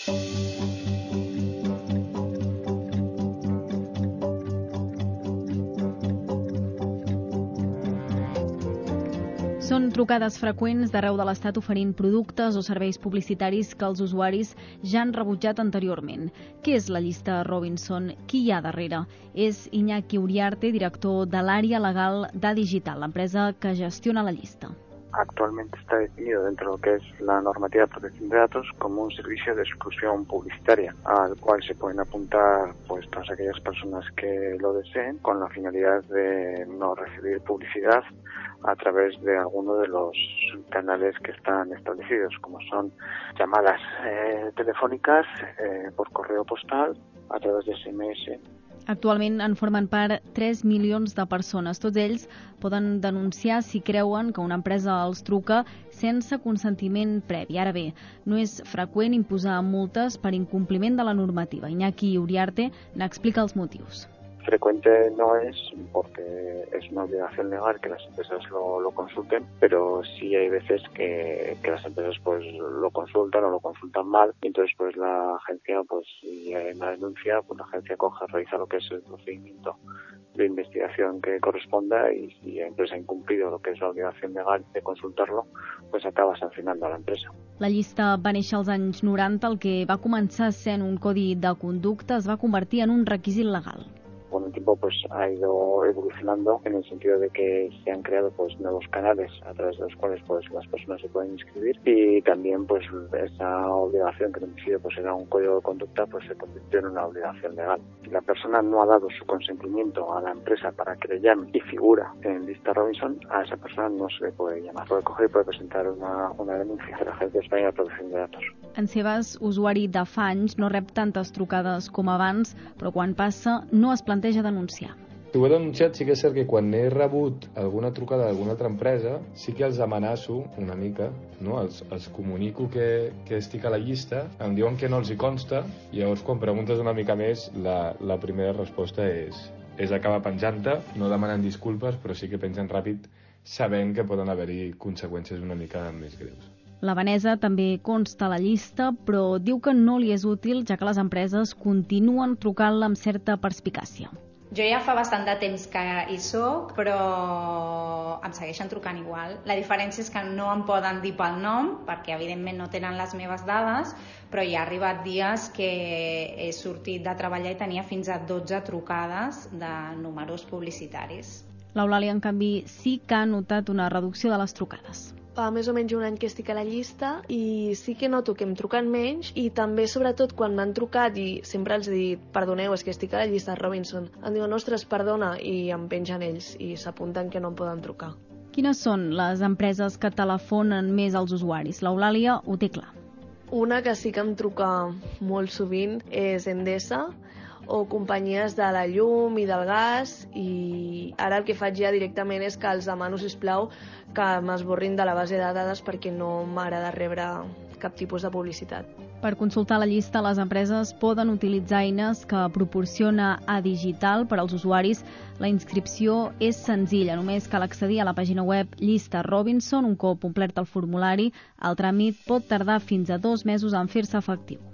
Són trucades freqüents d'arreu de l'Estat oferint productes o serveis publicitaris que els usuaris ja han rebutjat anteriorment. Què és la llista Robinson? Qui hi ha darrere? És Iñaki Uriarte, director de l'àrea legal d'Adigital, l'empresa que gestiona la llista. Actualmente está definido dentro de lo que es la normativa de protección de datos como un servicio de exclusión publicitaria, al cual se pueden apuntar pues todas aquellas personas que lo deseen con la finalidad de no recibir publicidad a través de alguno de los canales que están establecidos, como son llamadas telefòniques, por correo postal, a través de SMS. Actualment en formen part 3 milions de persones. Tots ells poden denunciar si creuen que una empresa els truca sense consentiment previ. Ara bé, no és freqüent imposar multes per incompliment de la normativa. Iñaki Uriarte n'explica els motius. Frecuente no es, porque es una obligación legal que las empresas lo consulten, pero sí hay veces que las empresas pues lo consultan o lo consultan mal, y entonces pues la agencia, pues si hay una denuncia, pues la agencia realiza lo que es el procedimiento de investigación que corresponda, y si la empresa ha incumplido lo que es la obligación legal de consultarlo, pues acaba sancionando a la empresa. La llista va néixer als anys 90, el que va començar sent un codi de conducta es va convertir en un requisit legal. Con el tiempo pues ha ido evolucionando en el sentido de que se han creado pues nuevos canales a través de los cuales pues las personas se pueden inscribir, y también pues esa obligación que en principio pues era un código de conducta pues se convirtió en una obligación legal. Si la persona no ha dado su consentimiento a la empresa para que le llame y figura en lista Robinson, a esa persona no se le puede llamar. Puede coger y puede presentar una denuncia a la Agencia Española de Protección de Datos. En Sebas, usuari de fa anys, no rep tantes trucades com abans, però quan passa no es planteja denunciar. Si ho he denunciat, sí que és cert que quan he rebut alguna trucada d'alguna altra empresa, sí que els amenaço una mica, no? Els comunico que estic a la llista, em diuen que no els hi consta, i llavors quan preguntes una mica més, la primera resposta és acabar penjant-te, no demanant disculpes, però sí que pengen ràpid, sabent que poden haver-hi conseqüències una mica més greus. La Vanessa també consta a la llista, però diu que no li és útil, ja que les empreses continuen trucant-la amb certa perspicàcia. Jo ja fa bastant de temps que hi soc, però em segueixen trucant igual. La diferència és que no em poden dir pel nom, perquè evidentment no tenen les meves dades, però hi ha arribat dies que he sortit de treballar i tenia fins a 12 trucades de números publicitaris. L'Eulàlia, en canvi, sí que ha notat una reducció de les trucades. Fa més o menys un any que estic a la llista i sí que noto que em truquen menys, i també, sobretot, quan m'han trucat i sempre els he dit, perdoneu, és que estic a la llista Robinson, em diuen, ostres, perdona, i em pengen ells i s'apunten que no em poden trucar. Quines són les empreses que telefonen més als usuaris? L'Eulàlia ho té clar. Una que sí que em truca molt sovint és Endesa, o companyies de la llum i del gas, i ara el que faig ja directament és que els demano, sisplau, que m'esborrin de la base de dades perquè no m'agrada rebre cap tipus de publicitat. Per consultar la llista, les empreses poden utilitzar eines que proporciona Adigital per als usuaris. La inscripció és senzilla, només cal accedir a la pàgina web Llista Robinson. Un cop complert el formulari, el tràmit pot tardar fins a 2 mesos en fer-se efectiu.